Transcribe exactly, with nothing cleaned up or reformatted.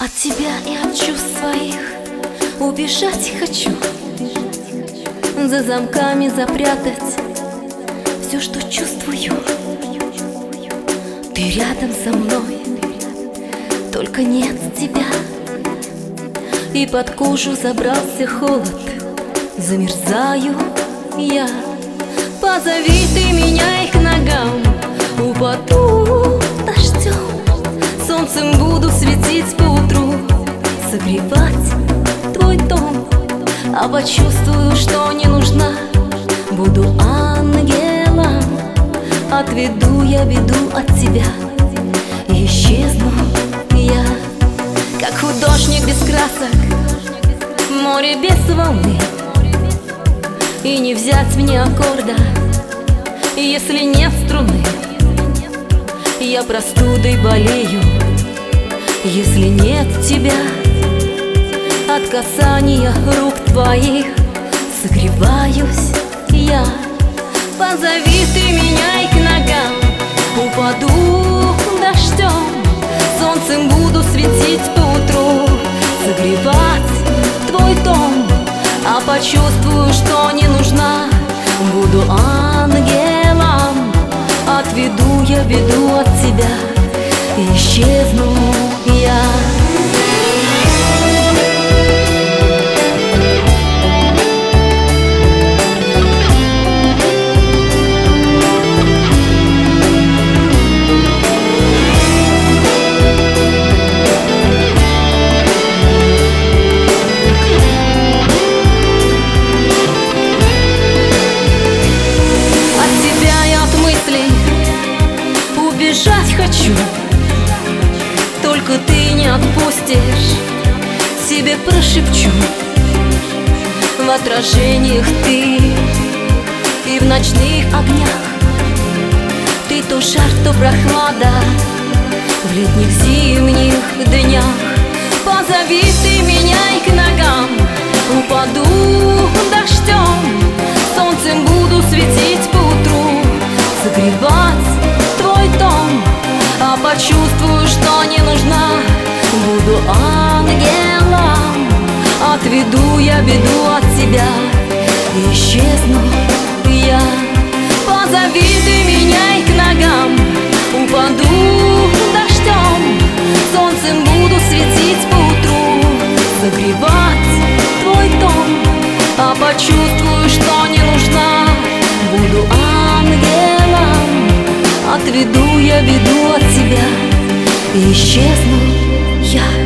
От тебя и от чувств своих убежать хочу, за замками запрятать все, что чувствую. Ты рядом со мной, только нет тебя, и под кожу забрался холод. Замерзаю я, позови ты меня и к ногам упаду дождем. Солнцем буду светить поутру, согревать твой дом. А почувствую, что не нужна, буду ангелом. Отведу я беду от тебя, и исчезну я, как художник без красок, море без волны. И не взять мне аккорда, если нет струны. Я простудой болею, если нет тебя. От касания рук твоих согреваюсь я. Позови ты меня и к ногам упаду дождем. Солнцем буду светить поутру, согревать твой дом. А почувствую, что не нужна, буду ангелом. Отведу я беду от тебя, и исчезну я. Убежать хочу, только ты не отпустишь. Себе прошепчу в отражениях ты и в ночных огнях. Ты то жар, то прохлада в летних зимних днях. Позови ты меня и к ногам упаду дождем. Солнцем буду светить поутру, согревать твой дом. А почувствую, что не нужна, буду ангелом. Отведу я беду от тебя, и исчезну я. Позови ты меня и к ногам упаду дождем. Солнцем буду светить поутру, согревать твой дом. А почувствую, что не нужна, буду ангелом. Отведу я беду от тебя, и исчезну я.